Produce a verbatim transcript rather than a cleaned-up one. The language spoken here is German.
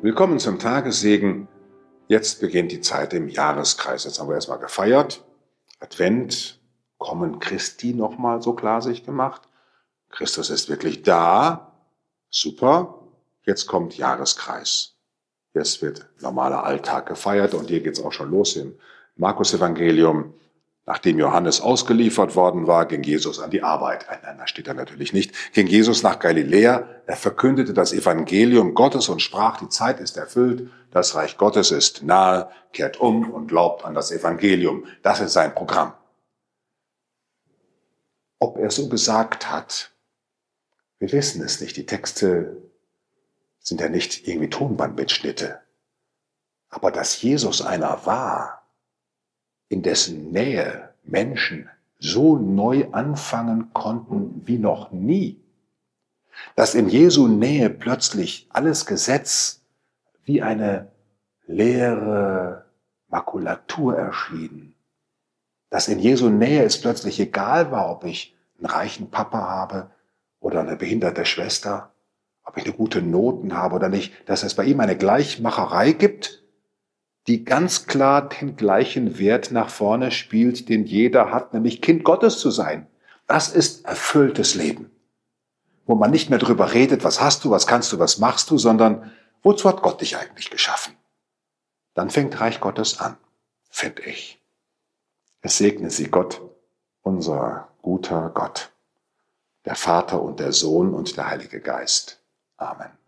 Willkommen zum Tagessegen. Jetzt beginnt die Zeit im Jahreskreis. Jetzt haben wir erstmal gefeiert. Advent, Kommen Christi nochmal so klar sich gemacht. Christus ist wirklich da. Super. Jetzt kommt Jahreskreis. Jetzt wird normaler Alltag gefeiert und hier geht es auch schon los im Markus-Evangelium. Nachdem Johannes ausgeliefert worden war, ging Jesus an die Arbeit. Nein, da steht er natürlich nicht. Ging Jesus nach Galiläa. Er verkündete das Evangelium Gottes und sprach, die Zeit ist erfüllt, das Reich Gottes ist nahe, kehrt um und glaubt an das Evangelium. Das ist sein Programm. Ob er so gesagt hat, wir wissen es nicht. Die Texte sind ja nicht irgendwie Tonbandmitschnitte. Aber dass Jesus einer war, in dessen Nähe Menschen so neu anfangen konnten wie noch nie, dass in Jesu Nähe plötzlich alles Gesetz wie eine leere Makulatur erschien, dass in Jesu Nähe es plötzlich egal war, ob ich einen reichen Papa habe oder eine behinderte Schwester, ob ich eine gute Noten habe oder nicht, dass es bei ihm eine Gleichmacherei gibt, die ganz klar den gleichen Wert nach vorne spielt, den jeder hat, nämlich Kind Gottes zu sein. Das ist erfülltes Leben, wo man nicht mehr drüber redet, was hast du, was kannst du, was machst du, sondern wozu hat Gott dich eigentlich geschaffen? Dann fängt Reich Gottes an, finde ich. Es segne Sie Gott, unser guter Gott, der Vater und der Sohn und der Heilige Geist. Amen.